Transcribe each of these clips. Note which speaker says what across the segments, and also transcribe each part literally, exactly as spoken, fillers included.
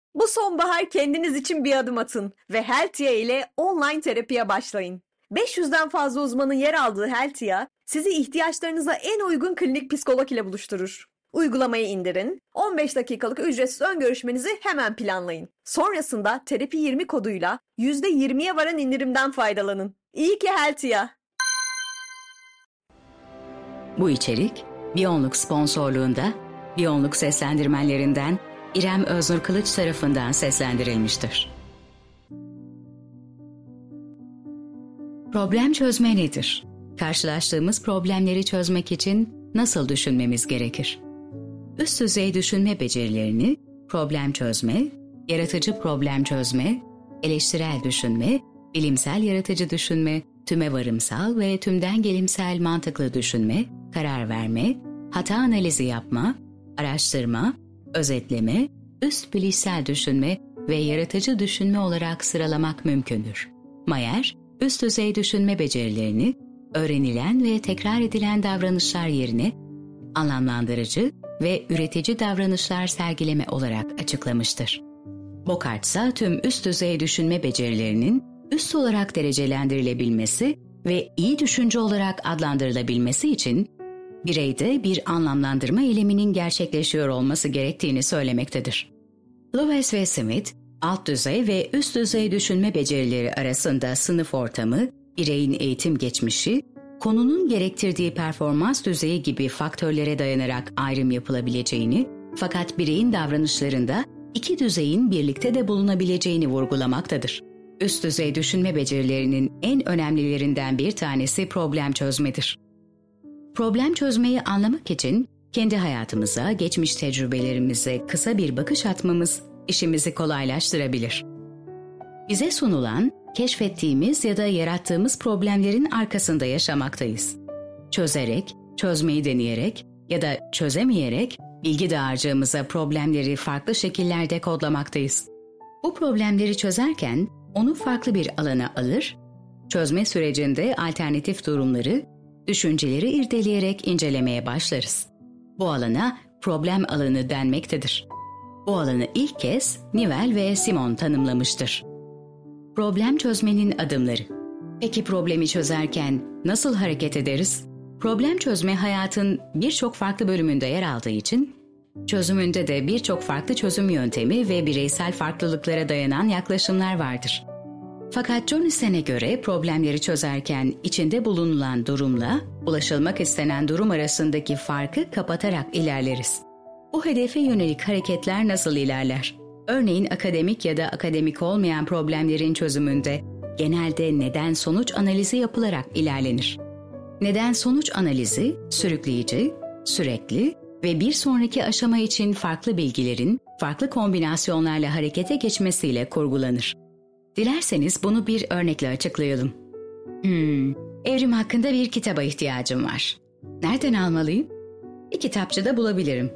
Speaker 1: Bu sonbahar kendiniz için bir adım atın ve Heltia ile online terapiye başlayın. beş yüzden fazla uzmanın yer aldığı Heltia, sizi ihtiyaçlarınıza en uygun klinik psikolog ile buluşturur. Uygulamayı indirin, on beş dakikalık ücretsiz ön görüşmenizi hemen planlayın. Sonrasında terapi yirmi koduyla yüzde yirmiye varan indirimden faydalanın. İyi ki Heltia.
Speaker 2: Bu içerik, Biyonluk sponsorluğunda, Biyonluk seslendirmenlerinden İrem Öznur Kılıç tarafından seslendirilmiştir. Problem çözme nedir? Karşılaştığımız problemleri çözmek için nasıl düşünmemiz gerekir? Üst düzey düşünme becerilerini problem çözme, yaratıcı problem çözme, eleştirel düşünme, bilimsel yaratıcı düşünme, tüme varımsal ve tümden gelimsel mantıklı düşünme, karar verme, hata analizi yapma, araştırma, özetleme, üst bilişsel düşünme ve yaratıcı düşünme olarak sıralamak mümkündür. Mayer, üst düzey düşünme becerilerini, öğrenilen ve tekrar edilen davranışlar yerine anlamlandırıcı ve üretici davranışlar sergileme olarak açıklamıştır. Bocard ise tüm üst düzey düşünme becerilerinin üst olarak derecelendirilebilmesi ve iyi düşünce olarak adlandırılabilmesi için bireyde bir anlamlandırma eyleminin gerçekleşiyor olması gerektiğini söylemektedir. Lewis ve Smith, alt düzey ve üst düzey düşünme becerileri arasında sınıf ortamı, bireyin eğitim geçmişi, konunun gerektirdiği performans düzeyi gibi faktörlere dayanarak ayrım yapılabileceğini, fakat bireyin davranışlarında iki düzeyin birlikte de bulunabileceğini vurgulamaktadır. Üst düzey düşünme becerilerinin en önemlilerinden bir tanesi problem çözmedir. Problem çözmeyi anlamak için kendi hayatımıza, geçmiş tecrübelerimize kısa bir bakış atmamız işimizi kolaylaştırabilir. Bize sunulan, keşfettiğimiz ya da yarattığımız problemlerin arkasında yaşamaktayız. Çözerek, çözmeyi deneyerek ya da çözemeyerek bilgi dağarcığımıza problemleri farklı şekillerde kodlamaktayız. Bu problemleri çözerken onu farklı bir alana alır, çözme sürecinde alternatif durumları, düşünceleri irdeleyerek incelemeye başlarız. Bu alana problem alanı denmektedir. Bu alanı ilk kez Newell ve Simon tanımlamıştır. Problem çözmenin adımları. Peki problemi çözerken nasıl hareket ederiz? Problem çözme hayatın birçok farklı bölümünde yer aldığı için, çözümünde de birçok farklı çözüm yöntemi ve bireysel farklılıklara dayanan yaklaşımlar vardır. Fakat John Huston'e göre problemleri çözerken içinde bulunulan durumla ulaşılmak istenen durum arasındaki farkı kapatarak ilerleriz. Bu hedefe yönelik hareketler nasıl ilerler? Örneğin akademik ya da akademik olmayan problemlerin çözümünde genelde neden-sonuç analizi yapılarak ilerlenir. Neden-sonuç analizi, sürükleyici, sürekli ve bir sonraki aşama için farklı bilgilerin farklı kombinasyonlarla harekete geçmesiyle kurgulanır. Dilerseniz bunu bir örnekle açıklayalım. Hmm, evrim hakkında bir kitaba ihtiyacım var. Nereden almalıyım? Bir kitapçıda bulabilirim.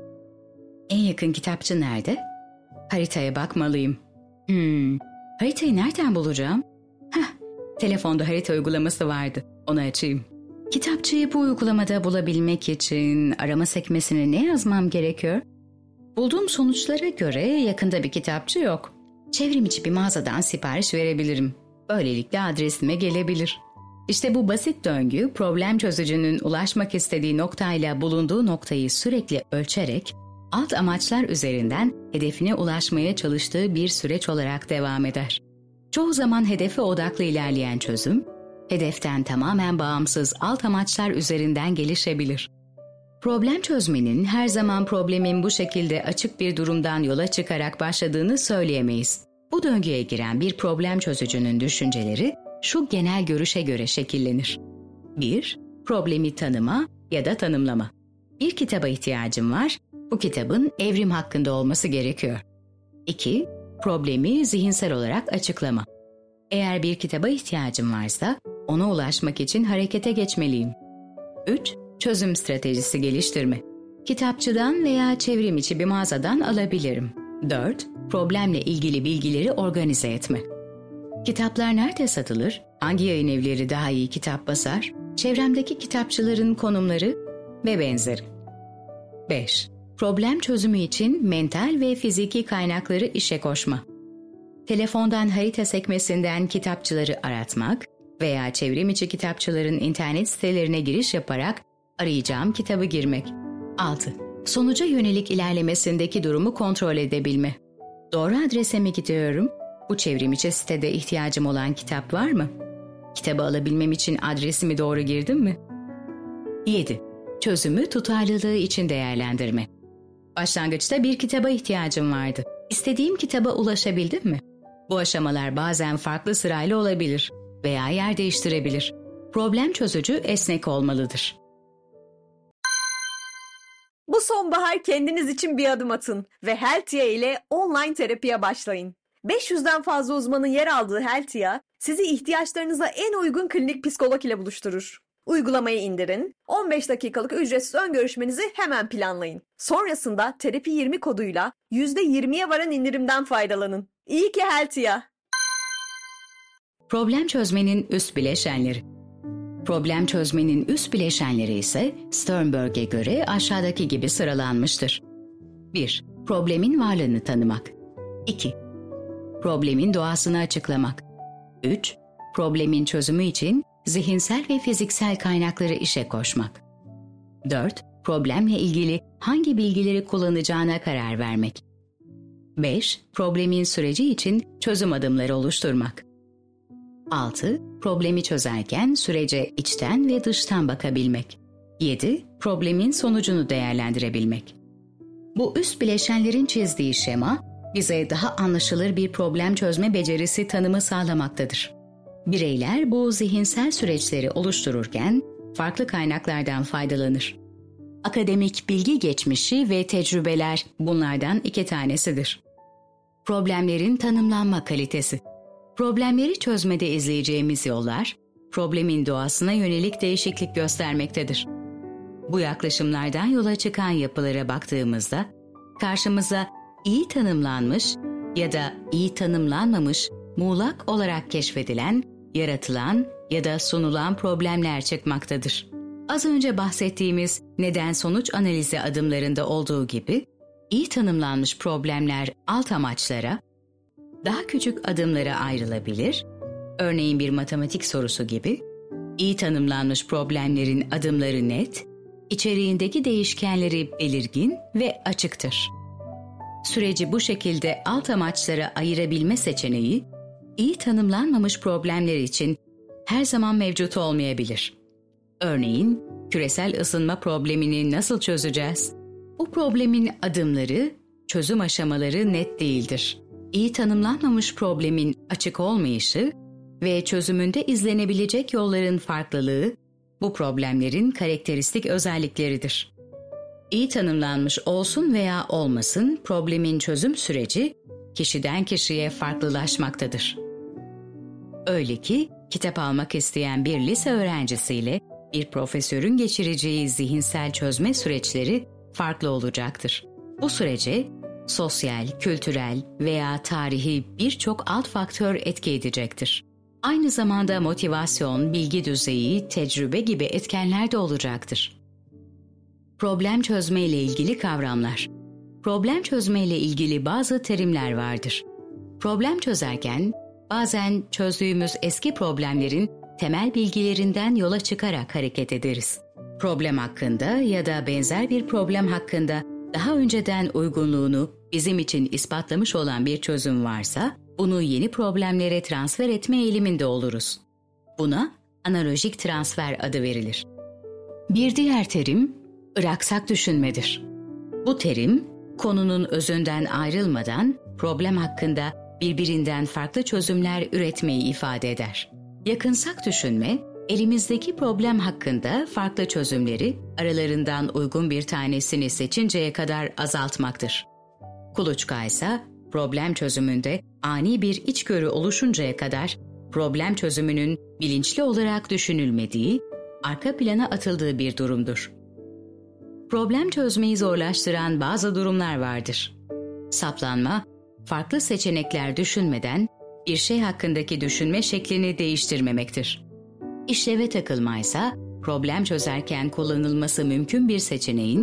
Speaker 2: En yakın kitapçı nerede? Haritaya bakmalıyım. Hmm, haritayı nereden bulacağım? Heh, telefonda harita uygulaması vardı. Onu açayım. Kitapçıyı bu uygulamada bulabilmek için arama sekmesine ne yazmam gerekiyor? Bulduğum sonuçlara göre yakında bir kitapçı yok. Çevrim içi bir mağazadan sipariş verebilirim. Böylelikle adresime gelebilir. İşte bu basit döngü problem çözücünün ulaşmak istediği noktayla bulunduğu noktayı sürekli ölçerek alt amaçlar üzerinden hedefine ulaşmaya çalıştığı bir süreç olarak devam eder. Çoğu zaman hedefe odaklı ilerleyen çözüm, hedeften tamamen bağımsız alt amaçlar üzerinden gelişebilir. Problem çözmenin her zaman problemin bu şekilde açık bir durumdan yola çıkarak başladığını söyleyemeyiz. Bu döngüye giren bir problem çözücünün düşünceleri şu genel görüşe göre şekillenir. bir Problemi tanıma ya da tanımlama. Bir kitaba ihtiyacım var, bu kitabın evrim hakkında olması gerekiyor. iki Problemi zihinsel olarak açıklama. Eğer bir kitaba ihtiyacım varsa, ona ulaşmak için harekete geçmeliyim. üç Çözüm stratejisi geliştirme. Kitapçıdan veya çevrim içi bir mağazadan alabilirim. dört Problemle ilgili bilgileri organize etme. Kitaplar nerede satılır? Hangi yayın evleri daha iyi kitap basar? Çevremdeki kitapçıların konumları ve benzeri. beş Problem çözümü için mental ve fiziki kaynakları işe koşma. Telefondan harita sekmesinden kitapçıları aratmak veya çevrim içi kitapçıların internet sitelerine giriş yaparak arayacağım kitabı girmek. altı. Sonuca yönelik ilerlemesindeki durumu kontrol edebilme. Doğru adrese mi gidiyorum? Bu çevrim içi sitede ihtiyacım olan kitap var mı? Kitabı alabilmem için adresimi doğru girdim mi? yedi. Çözümü tutarlılığı için değerlendirme. Başlangıçta bir kitaba ihtiyacım vardı. İstediğim kitaba ulaşabildim mi? Bu aşamalar bazen farklı sırayla olabilir veya yer değiştirebilir. Problem çözücü esnek olmalıdır.
Speaker 1: Bu sonbahar kendiniz için bir adım atın ve Heltia ile online terapiye başlayın. beş yüzden fazla uzmanın yer aldığı Heltia, sizi ihtiyaçlarınıza en uygun klinik psikolog ile buluşturur. Uygulamayı indirin, on beş dakikalık ücretsiz ön görüşmenizi hemen planlayın. Sonrasında terapi yirmi koduyla yüzde yirmiye varan indirimden faydalanın. İyi ki Heltia!
Speaker 2: Problem çözmenin üst bileşenleri. Problem çözmenin üst bileşenleri ise Sternberg'e göre aşağıdaki gibi sıralanmıştır. bir. Problemin varlığını tanımak. iki. Problemin doğasını açıklamak. üç. Problemin çözümü için zihinsel ve fiziksel kaynakları işe koşmak. dört. Problemle ilgili hangi bilgileri kullanacağına karar vermek. beş. Problemin süreci için çözüm adımları oluşturmak. altı. Problemi çözerken sürece içten ve dıştan bakabilmek. yedi. Problemin sonucunu değerlendirebilmek. Bu üst bileşenlerin çizdiği şema, bize daha anlaşılır bir problem çözme becerisi tanımı sağlamaktadır. Bireyler bu zihinsel süreçleri oluştururken farklı kaynaklardan faydalanır. Akademik bilgi geçmişi ve tecrübeler bunlardan iki tanesidir. Problemlerin tanımlanma kalitesi. Problemleri çözmede izleyeceğimiz yollar, problemin doğasına yönelik değişiklik göstermektedir. Bu yaklaşımlardan yola çıkan yapılara baktığımızda, karşımıza iyi tanımlanmış ya da iyi tanımlanmamış, muğlak olarak keşfedilen, yaratılan ya da sunulan problemler çıkmaktadır. Az önce bahsettiğimiz neden-sonuç analizi adımlarında olduğu gibi, iyi tanımlanmış problemler alt amaçlara, daha küçük adımlara ayrılabilir, örneğin bir matematik sorusu gibi, iyi tanımlanmış problemlerin adımları net, içeriğindeki değişkenleri belirgin ve açıktır. Süreci bu şekilde alt amaçlara ayırabilme seçeneği, iyi tanımlanmamış problemler için her zaman mevcut olmayabilir. Örneğin, küresel ısınma problemini nasıl çözeceğiz? Bu problemin adımları, çözüm aşamaları net değildir. İyi tanımlanmamış problemin açık olmayışı ve çözümünde izlenebilecek yolların farklılığı, bu problemlerin karakteristik özellikleridir. İyi tanımlanmış olsun veya olmasın problemin çözüm süreci, kişiden kişiye farklılaşmaktadır. Öyle ki, kitap almak isteyen bir lise öğrencisiyle bir profesörün geçireceği zihinsel çözme süreçleri farklı olacaktır. Bu sürece sosyal, kültürel veya tarihi birçok alt faktör etki edecektir. Aynı zamanda motivasyon, bilgi düzeyi, tecrübe gibi etkenler de olacaktır. Problem çözme ile ilgili kavramlar. Problem çözme ile ilgili bazı terimler vardır. Problem çözerken bazen çözdüğümüz eski problemlerin temel bilgilerinden yola çıkarak hareket ederiz. Problem hakkında ya da benzer bir problem hakkında daha önceden uygunluğunu bizim için ispatlamış olan bir çözüm varsa, bunu yeni problemlere transfer etme eğiliminde oluruz. Buna analojik transfer adı verilir. Bir diğer terim, ıraksak düşünmedir. Bu terim, konunun özünden ayrılmadan problem hakkında birbirinden farklı çözümler üretmeyi ifade eder. Yakınsak düşünme, elimizdeki problem hakkında farklı çözümleri aralarından uygun bir tanesini seçinceye kadar azaltmaktır. Kuluçka ise problem çözümünde ani bir içgörü oluşuncaya kadar problem çözümünün bilinçli olarak düşünülmediği, arka plana atıldığı bir durumdur. Problem çözmeyi zorlaştıran bazı durumlar vardır. Saplanma, farklı seçenekler düşünmeden bir şey hakkındaki düşünme şeklini değiştirmemektir. İşleve takılma ise problem çözerken kullanılması mümkün bir seçeneğin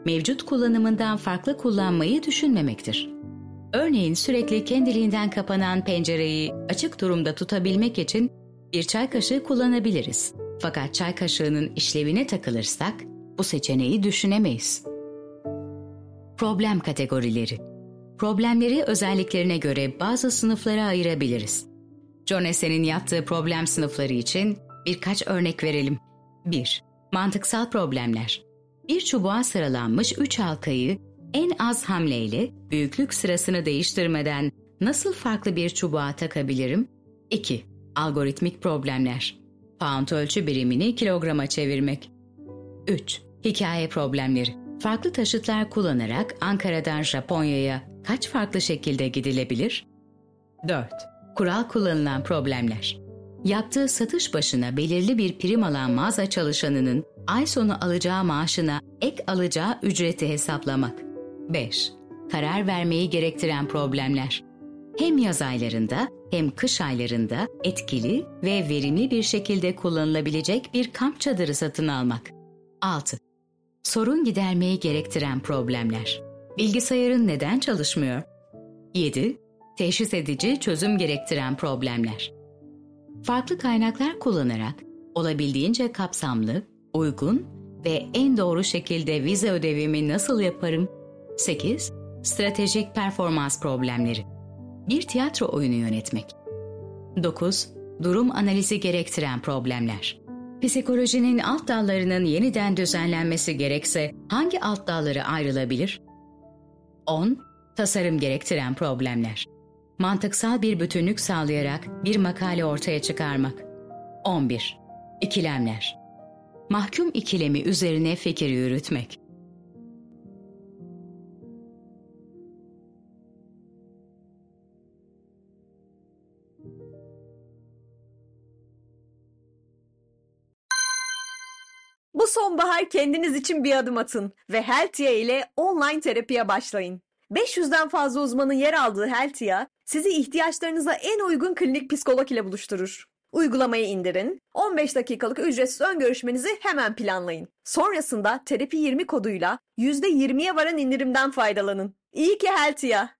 Speaker 2: mevcut kullanımından farklı kullanmayı düşünmemektir. Örneğin sürekli kendiliğinden kapanan pencereyi açık durumda tutabilmek için bir çay kaşığı kullanabiliriz. Fakat çay kaşığının işlevine takılırsak bu seçeneği düşünemeyiz. Problem kategorileri. Problemleri özelliklerine göre bazı sınıflara ayırabiliriz. John Essen'in yaptığı problem sınıfları için birkaç örnek verelim. bir. Mantıksal problemler. Bir çubuğa sıralanmış üç halkayı en az hamleyle büyüklük sırasını değiştirmeden nasıl farklı bir çubuğa takabilirim? iki. Algoritmik problemler. Pound ölçü birimini kilograma çevirmek. üç. Hikaye problemleri. Farklı taşıtlar kullanarak Ankara'dan Japonya'ya kaç farklı şekilde gidilebilir? dört. Kural kullanılan problemler. Yaptığı satış başına belirli bir prim alan mağaza çalışanının ay sonu alacağı maaşına ek alacağı ücreti hesaplamak. beş. Karar vermeyi gerektiren problemler. Hem yaz aylarında hem kış aylarında etkili ve verimli bir şekilde kullanılabilecek bir kamp çadırı satın almak. altı. Sorun gidermeyi gerektiren problemler. Bilgisayarın neden çalışmıyor? yedi. Teşhis edici çözüm gerektiren problemler. Farklı kaynaklar kullanarak olabildiğince kapsamlı, uygun ve en doğru şekilde vize ödevimi nasıl yaparım? sekiz. Stratejik performans problemleri. Bir tiyatro oyunu yönetmek. dokuz. Durum analizi gerektiren problemler. Psikolojinin alt dallarının yeniden düzenlenmesi gerekse hangi alt dalları ayrılabilir? on. Tasarım gerektiren problemler. Mantıksal bir bütünlük sağlayarak bir makale ortaya çıkarmak. on bir. İkilemler. Mahkum ikilemi üzerine fikir yürütmek.
Speaker 1: Bu sonbahar kendiniz için bir adım atın ve Heltia ile online terapiye başlayın. beş yüzden fazla uzmanın yer aldığı Heltia, sizi ihtiyaçlarınıza en uygun klinik psikolog ile buluşturur. Uygulamayı indirin, on beş dakikalık ücretsiz ön görüşmenizi hemen planlayın. Sonrasında terapi yirmi koduyla yüzde yirmiye varan indirimden faydalanın. İyi ki Heltia!